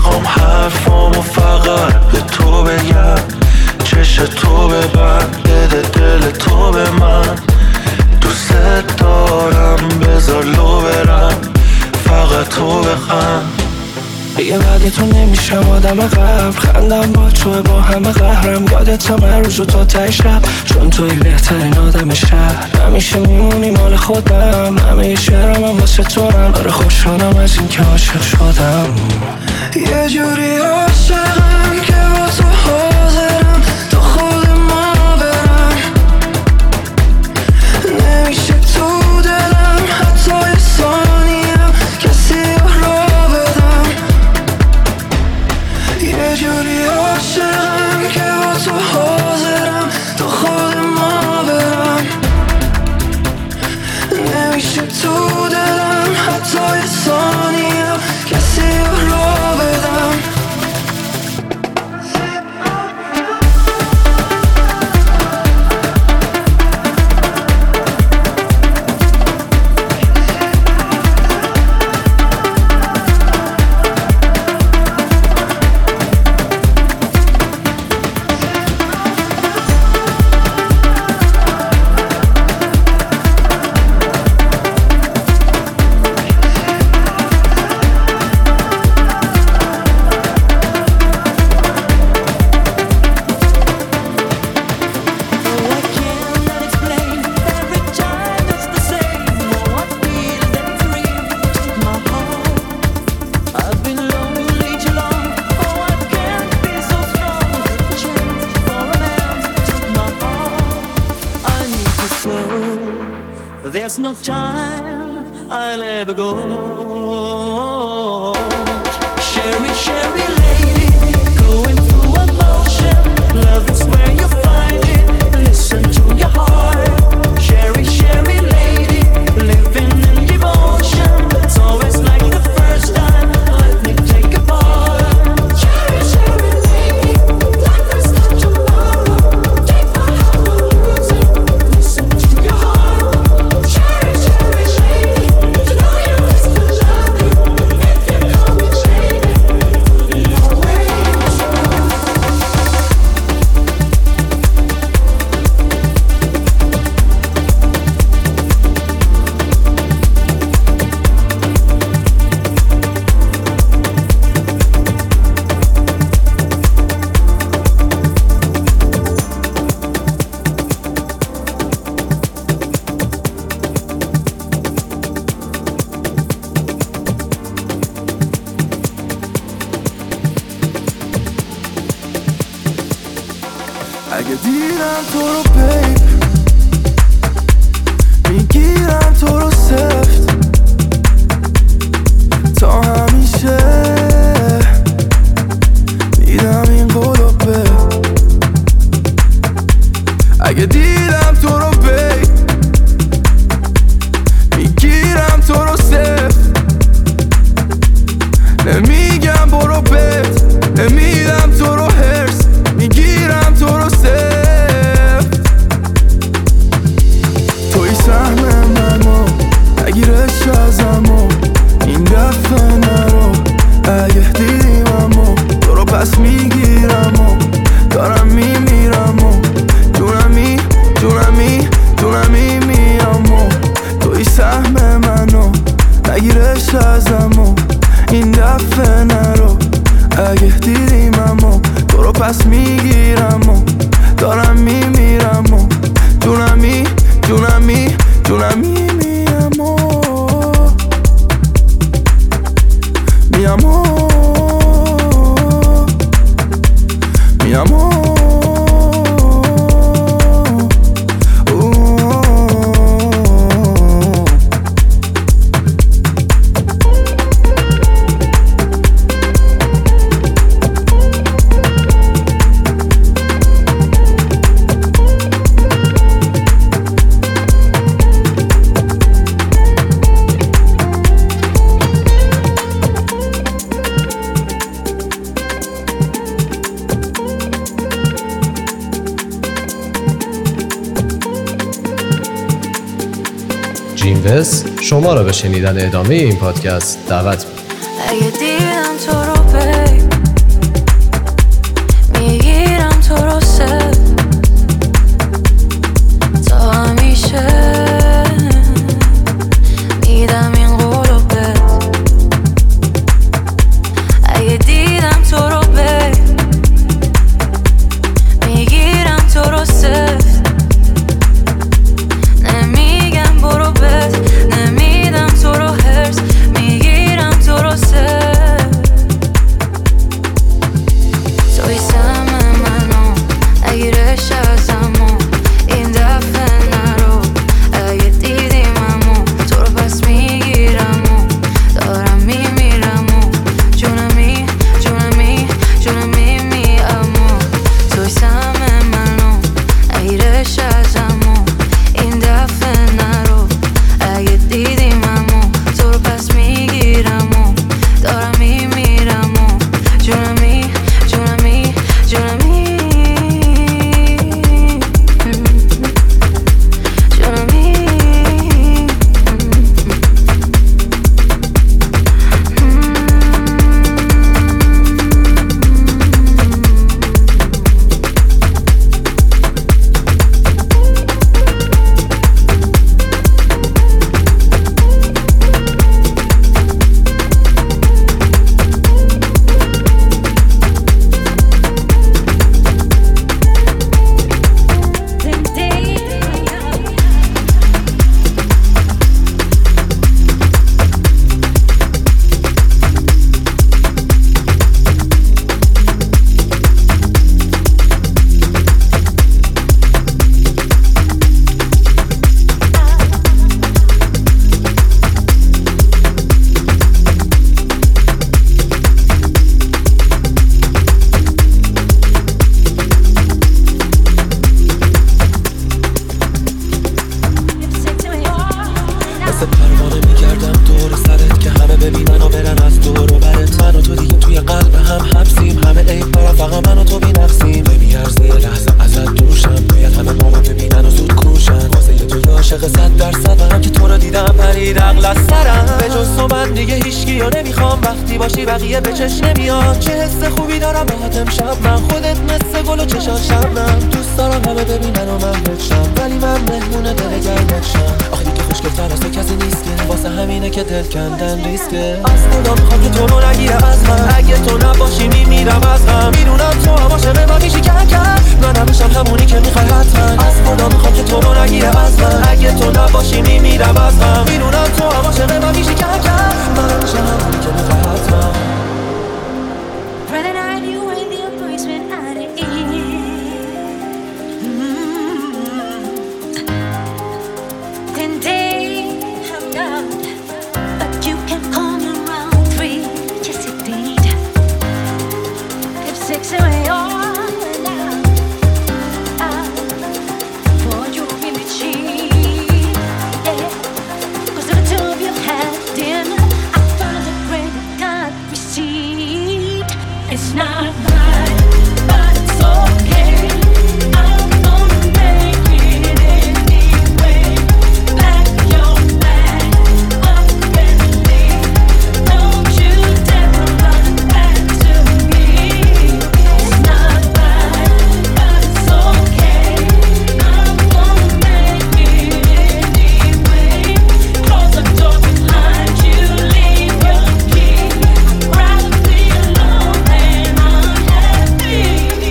میخوام حرفامو فقط به تو بگم، چش تو ببند، بده دل تو به من. دوست دارم بذار لو برم، فقط تو بخند. دیگه بعد تو نمیشم آدم قبل، خندم با توه با همه قهرم. یادتم هر روز و تا ته شب، چون توی بهترین آدم شهر. همیشه میمونی مال خودم، همه شعرم هم واسه تورم. آره خوشحالم از این که عاشق شدم. یه جوری عاشقم که با تو حاضرم تا خود ما برم. نمیشه تو دلم حتی یه ثانیم کسی رو بدم. یه جوری عاشقم که با تو حاضرم تا خود ما برم. نمیشه تو دلم حتی یه ثانیم کسی رو بدم. There's no time I'll ever go. Sherry, Sherry lady, going through emotion. Love is where you find it. Listen to your heart. Sherry, Sherry lady, living in devotion. It's always like the first time. Let me take a part. Sherry, Sherry lady, like there's no tomorrow. Take my heart or lose it. Listen to your heart. Cherry, cherry lady, you know you risk the love if you call me shady. اگه دیرم تو رو بیب میگیرم تو رو سفت تا همیشه میدم این قولو به. اگه دیدم تو رو بیب میگیرم تو رو سفت نمیگم برو بت نمیدم تو رو هرس میگیرم تو رو سفت. توی سهم منو نگیرش ازمو این دفعه نرو. اگه دیدیم تو رو پس میگیرم و دارم میمیرم و جونمی جونمی جونمی میام و توی سهم منو نگیرش ازمو این دفعه نرو. اگه دیدیم تو رو پس میگیرم و دارم میمیرم و جونمی جونمی جونمی میام و میام و میام و جینوس شما را به شنیدن ادامه این پادکست دعوت می‌کنم. اگه دیدم تو رو به چشم نمیاد. چه حس خوبی دارم باهات امشب، من خودت مثل گل و چشات شبنم. دوست دارم همه ببینن و من بشم، ولی من مهمون دل گردشم. آخه دیگه خوشگل‌تر از تو کسی نیست که، واسه همینه که دل کندن ریسکه. از خدا میخوام که تو رو نگیره از من، اگه تو نباشی میمیرم از غم. میدونم تو هم باشه به من میشی کم، من نمیشم همونی که میخوای حتما. از خدا میخوام که تو رو نگیره از من، اگه تو نباشی میمیرم از غم. میدونم تو هم باشه به من میشی کم، من نمیشم همونی که میخوای حتما. Rather not you in the basement out of Then they have done, but you can come around 3, yes it did. If 6 away all now, for you really cheat, yeah. 'Cause the two of you had dinner, I found a great God receipt. It's not right, but it's okay. I'm gonna make it anyway. Pack your bag up and leave. Don't you dare run back to me. It's not right, but it's okay. I'm gonna make it anyway. Close the door behind you, leave your key. I'd rather be alone than unhappy.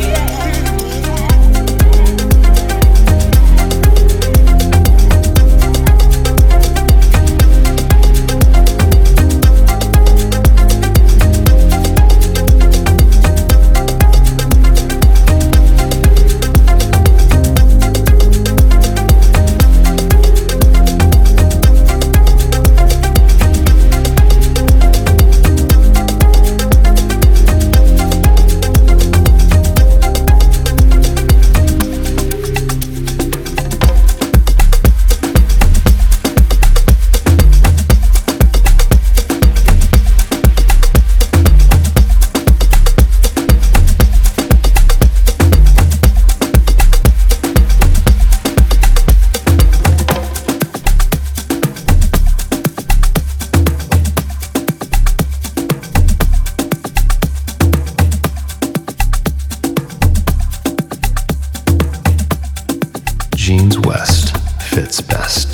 Jeans West fits best.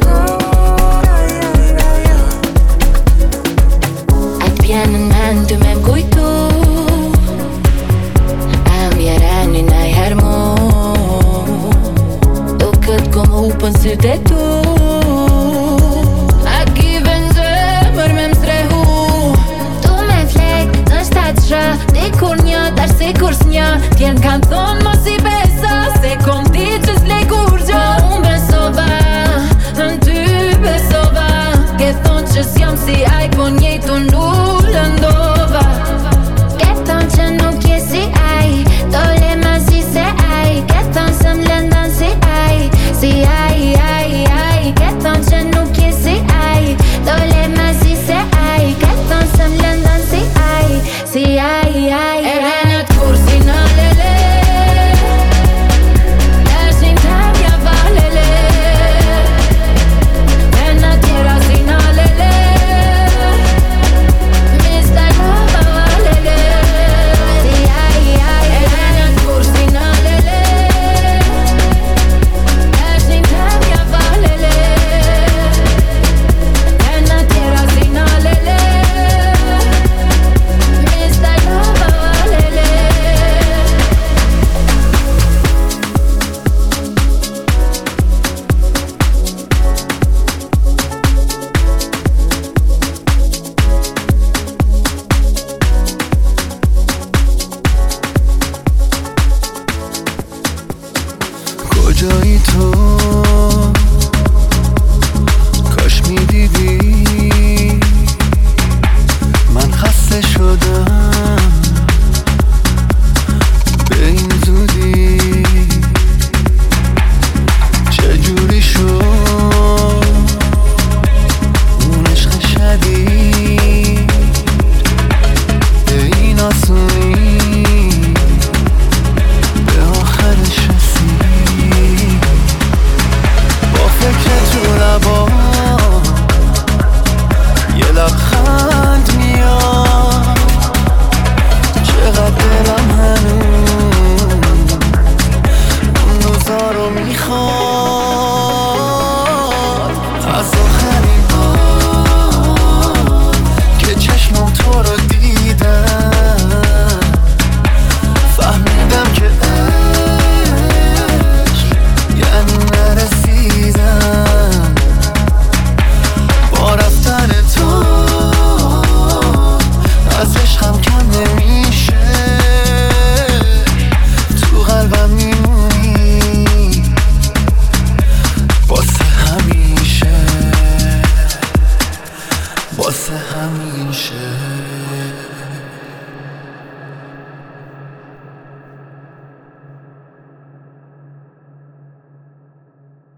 Piano and